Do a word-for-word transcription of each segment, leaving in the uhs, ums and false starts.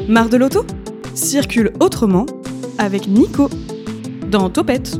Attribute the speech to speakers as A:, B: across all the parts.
A: Marre de l'auto ? Circule autrement avec Nico dans Topette.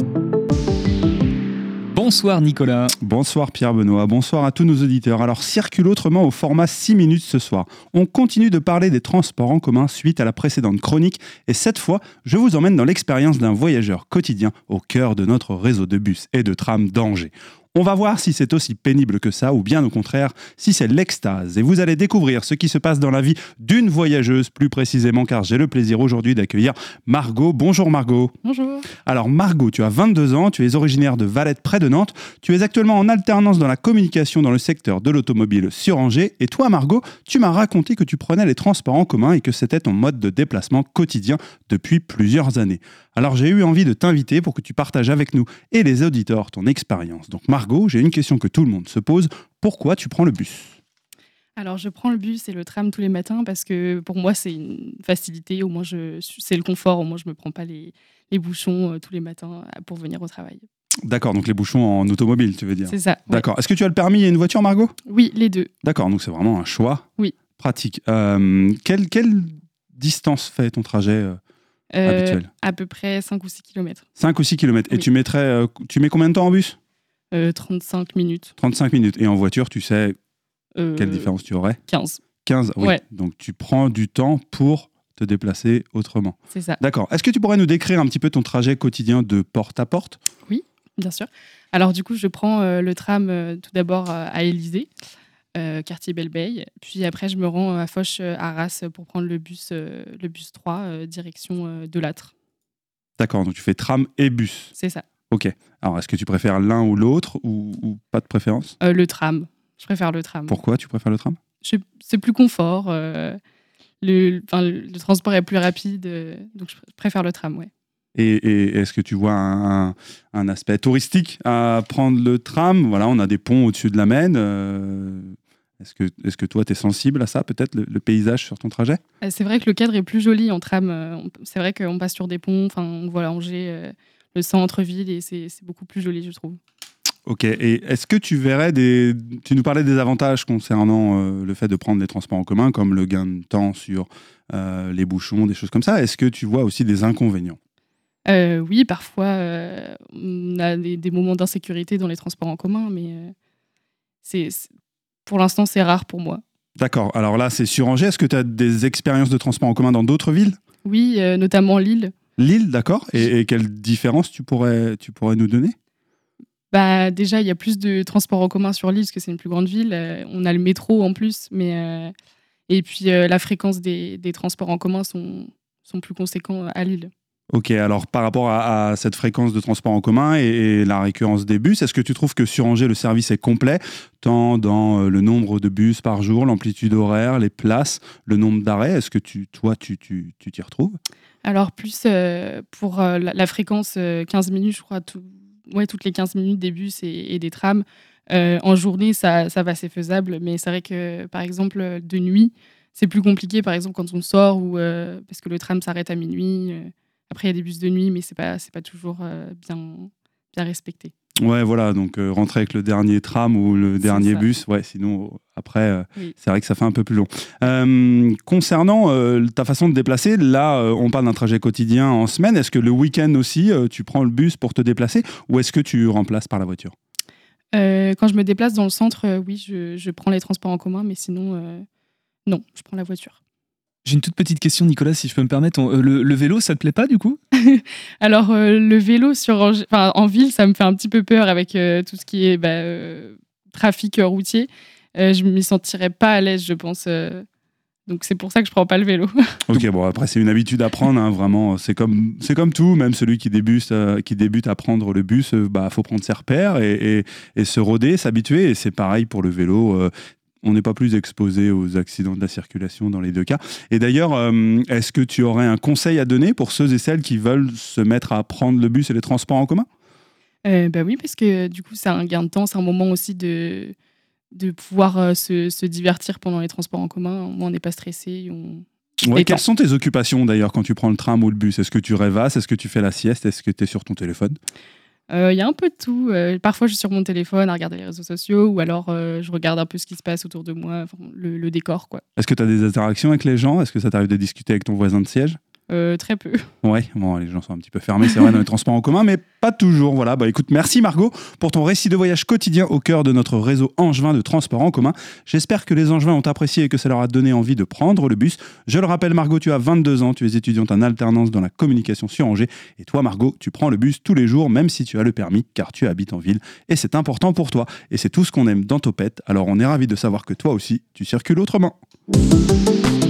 B: Bonsoir Nicolas.
C: Bonsoir Pierre-Benoît, bonsoir à tous nos auditeurs. Alors circule autrement au format six minutes ce soir. On continue de parler des transports en commun suite à la précédente chronique et cette fois, je vous emmène dans l'expérience d'un voyageur quotidien au cœur de notre réseau de bus et de trams d'Angers. On va voir si c'est aussi pénible que ça ou bien au contraire, si c'est l'extase. Et vous allez découvrir ce qui se passe dans la vie d'une voyageuse plus précisément car j'ai le plaisir aujourd'hui d'accueillir Margot. Bonjour Margot.
D: Bonjour.
C: Alors Margot, tu as vingt-deux ans, tu es originaire de Valette près de Nantes. Tu es actuellement en alternance dans la communication dans le secteur de l'automobile sur Angers. Et toi Margot, tu m'as raconté que tu prenais les transports en commun et que c'était ton mode de déplacement quotidien depuis plusieurs années. Alors j'ai eu envie de t'inviter pour que tu partages avec nous et les auditeurs ton expérience. Donc Margot, j'ai une question que tout le monde se pose. Pourquoi tu prends le bus ?
D: Alors je prends le bus et le tram tous les matins parce que pour moi c'est une facilité. Au moins je, c'est le confort. Au moins je ne me prends pas les, les bouchons euh, tous les matins pour venir au travail.
C: D'accord, donc les bouchons en automobile, tu veux dire ?
D: C'est ça. Ouais.
C: D'accord. Est-ce que tu as le permis et une voiture, Margot ?
D: Oui, les deux.
C: D'accord, donc c'est vraiment un choix
D: Oui.
C: pratique. Euh, quelle, quelle distance fait ton trajet euh,
D: euh,
C: habituel ?
D: À peu près cinq ou six kilomètres.
C: cinq ou six kilomètres. Et
D: Oui.
C: tu mettrais, euh, tu mets combien de temps en bus ?
D: Euh, trente-cinq minutes.
C: trente-cinq minutes. Et en voiture, tu sais
D: Euh,
C: quelle différence tu aurais ?
D: quinze.
C: quinze, oui.
D: Ouais.
C: Donc tu prends du temps pour te déplacer autrement.
D: C'est ça.
C: D'accord. Est-ce que tu pourrais nous décrire un petit peu ton trajet quotidien de porte à porte ?
D: Bien sûr. Alors du coup, je prends euh, le tram euh, tout d'abord euh, à Élysée, euh, quartier Belle-Beille. Puis après, je me rends à Foch-Arras pour prendre le bus, euh, le bus trois, euh, direction euh, de Lattre.
C: D'accord, donc tu fais tram et bus.
D: C'est ça.
C: Ok. Alors est-ce que tu préfères l'un ou l'autre ou, ou pas de préférence ?
D: Euh, le tram. Je préfère le tram.
C: Pourquoi tu préfères le tram ?
D: Je- C'est plus confort. euh, le, enfin, le, le transport est plus rapide. euh, donc je pr- préfère le tram, ouais.
C: Et, et est-ce que tu vois un, un- un aspect touristique à prendre le tram ? Voilà, on a des ponts au-dessus de la Maine. euh, est-ce que, est-ce que toi, tu es sensible à ça, peut-être, le, le paysage sur ton trajet ?
D: Euh, C'est vrai que le cadre est plus joli en tram. euh, on- C'est vrai qu'on passe sur des ponts. Enfin, on voit Angers, euh, le centre-ville, et c'est c'est beaucoup plus joli, je trouve.
C: Ok, et est-ce que tu verrais des... Tu nous parlais des avantages concernant euh, le fait de prendre des transports en commun, comme le gain de temps sur euh, les bouchons, des choses comme ça. Est-ce que tu vois aussi des inconvénients ?
D: Euh, oui, parfois, euh, on a des, des moments d'insécurité dans les transports en commun, mais euh, c'est, c'est- pour l'instant, c'est rare pour moi.
C: D'accord, alors là, c'est sur Angers. Est-ce que tu as des expériences de transport en commun dans d'autres villes ?
D: Oui, euh, notamment Lille.
C: Lille, d'accord. Et, et quelle différence tu pourrais, tu pourrais nous donner ?
D: Bah, déjà, il y a plus de transports en commun sur Lille, parce que c'est une plus grande ville. Euh, on a le métro en plus, mais euh, et puis euh, la fréquence des, des transports en commun sont, sont plus conséquents à Lille.
C: Ok, alors par rapport à, à cette fréquence de transport en commun et, et la récurrence des bus, est-ce que tu trouves que sur Angers, le service est complet, tant dans euh, le nombre de bus par jour, l'amplitude horaire, les places, le nombre d'arrêts ? Est-ce que tu, toi, tu, tu, tu t'y retrouves ?
D: Alors, plus euh, pour euh, la, la fréquence euh, quinze minutes, je crois, tout, ouais, toutes les quinze minutes des bus et, et des trams. Euh, en journée, ça, ça va, c'est faisable. Mais c'est vrai que, par exemple, de nuit, c'est plus compliqué, par exemple, quand on sort, ou, euh, parce que le tram s'arrête à minuit. euh. Après, il y a des bus de nuit, mais ce n'est pas, c'est pas toujours euh, bien, bien respecté.
C: Ouais, voilà, donc euh, rentrer avec le dernier tram ou le
D: C'est
C: dernier
D: ça.
C: bus, ouais, sinon euh, après, euh,
D: Oui.
C: c'est vrai que ça fait un peu plus long. Euh, concernant euh, ta façon de déplacer, là, euh, on parle d'un trajet quotidien en semaine. Est-ce que le week-end aussi, euh, tu prends le bus pour te déplacer ou est-ce que tu remplaces par la voiture ?
D: Euh, quand je me déplace dans le centre, euh, oui, je, je prends les transports en commun, mais sinon, euh, non, je prends la voiture.
B: J'ai une toute petite question Nicolas, si je peux me permettre. On- euh, le, le vélo, ça te plaît pas du coup ?
D: Alors, euh, le vélo sur Angers- enfin, en ville, ça me fait un petit peu peur avec euh, tout ce qui est bah, euh, trafic euh, routier. Euh, je m'y sentirais pas à l'aise, je pense. euh. Donc, c'est pour ça que je prends pas le vélo.
C: Ok, bon, après, c'est une habitude à prendre, hein, vraiment. C'est comme, c'est comme tout, même celui qui débute, euh, qui débute à prendre le bus, il bah, faut prendre ses repères et, et, et se roder, s'habituer. Et c'est pareil pour le vélo. euh, on n'est pas plus exposé aux accidents de la circulation dans les deux cas. Et d'ailleurs, euh, est-ce que tu aurais un conseil à donner pour ceux et celles qui veulent se mettre à prendre le bus et les transports en commun ?
D: Euh, bah oui, parce que du coup, c'est un gain de temps. C'est un moment aussi de, de pouvoir euh, se, se divertir pendant les transports en commun. Au moins, on n'est pas stressé. On...
C: Ouais,
D: Détend.
C: quelles sont tes occupations d'ailleurs quand tu prends le tram ou le bus ? Est-ce que tu rêvasses ? Est-ce que tu fais la sieste ? Est-ce que tu es sur ton téléphone ?
D: Il euh, y a un peu de tout. Euh, parfois, je suis sur mon téléphone à regarder les réseaux sociaux ou alors euh, je regarde un peu ce qui se passe autour de moi, enfin, le, le décor, quoi.
C: Est-ce que tu as des interactions avec les gens ? Est-ce que ça t'arrive de discuter avec ton voisin de siège ?
D: Euh, très peu.
C: Ouais, bon, les gens sont un petit peu fermés, c'est vrai, dans les transports en commun, mais pas toujours. Voilà, bah écoute, merci Margot pour ton récit de voyage quotidien au cœur de notre réseau angevin de transports en commun. J'espère que les Angevins ont apprécié et que ça leur a donné envie de prendre le bus. Je le rappelle, Margot, tu as vingt-deux ans, tu es étudiante en alternance dans la communication sur Angers. Et toi, Margot, tu prends le bus tous les jours, même si tu as le permis, car tu habites en ville. Et c'est important pour toi. Et c'est tout ce qu'on aime dans Topette. Alors on est ravis de savoir que toi aussi, tu circules autrement.